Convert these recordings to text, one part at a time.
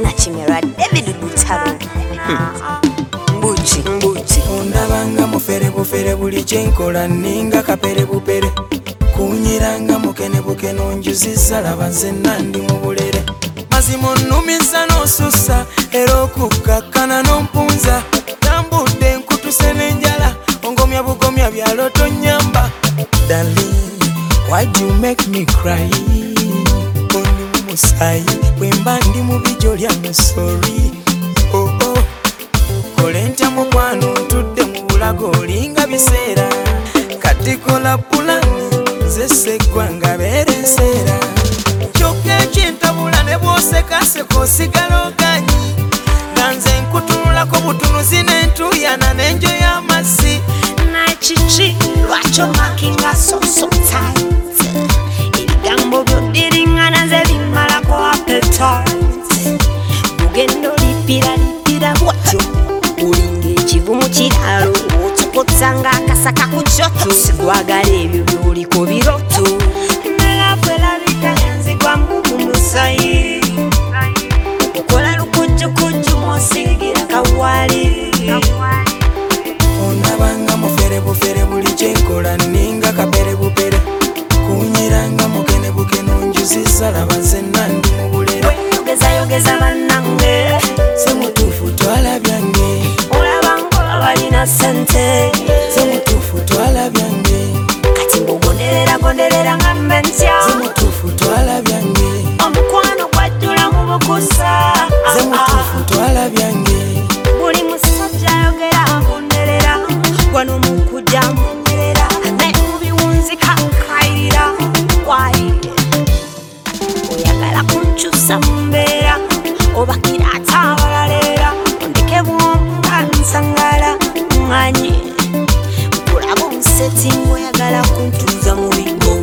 Nakimera David Butaro. Mbuchi ondabanga mufere bufere buli kyenkola ninga kapere bupere kunyiranga mukene bukene onjuziza laba nze nandi mu bulere mazima onnumisa n'osussa era okukakkana n'ompunza tambudde nkutuse n'enjala ongomya bugomya byalo tonyamba darling why do you make me cry ondi mumusayi bwemba ndi mu bijo lya musori kolentya mukwano ntudde mu bulago olinga biseera kati kola pulani zeseggwanga beera enseera kyokka ekintabula ne bwosekaseka osigala oganyi nga nze nkutunulako butunuzi n'entuyana n'enjo y'amasi Nachichi lwaki omakinga so tight ebigambo byodiringana nze bimalako appetite bugendo lipira bwatyo ulinga ekivu mu kiralo otukotsanga akasaka ku kyoto sigwagala ebyo byoliko biroto nalabwelabika yanzigwa mbubu musayi okola lukujjukujju mwosingira kawali ondabanga mufere bufere buli kyenkola ninga kapere bupere kunyiranga mukene bukene onjuziza laba nze nandi mu bulere yogeza bannange semutuufu twala byange olabanga balina sente semutuufu twala byange kati mbugonderera nga mentya semutuufu twala byange omukwano gwajjula mu bukusa semutuufu twala byange buli musajja ayogera agonderera wano mukujja mponderera naye mu biwunzika nkayirira wayi oyagala kunkyusa mu mbeera oba kirata abalaleera ondeke bwonga nsangala mwanyi kulaba omusetingo oyagala kuntuuza mu bigo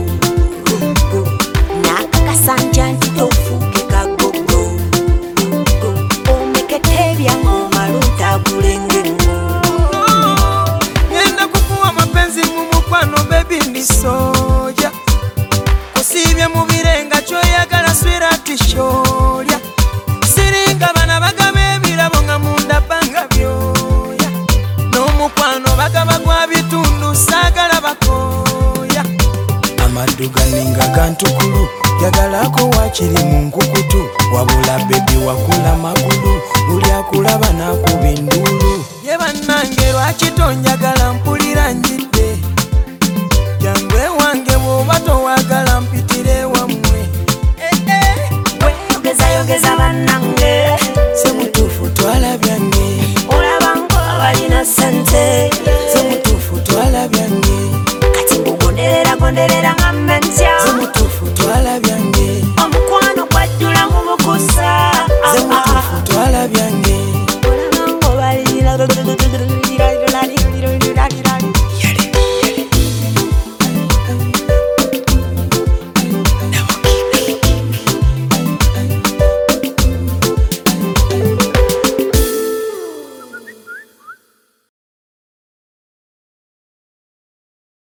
nakakasanja nti tofuuke kagogo omekete ebyange omaluntagulengengo ngenda kukuwa mapenzi mu mukwano bebi ndi soja kusiibye mu birenga kyoyagala swira tishorya siringa bana bagaba ebirabo nga munda banga byoya n'omukwano bagaba gwa bitundu saagala bakoya amaddu ganinga gantukulu yagalako wakiri mu nkukutu wabula bebi wakula magulu buli akulaba nakuba enduulu ye bannange lwaki tonjagala mpulira njidde jangwe wange bw'oba towaga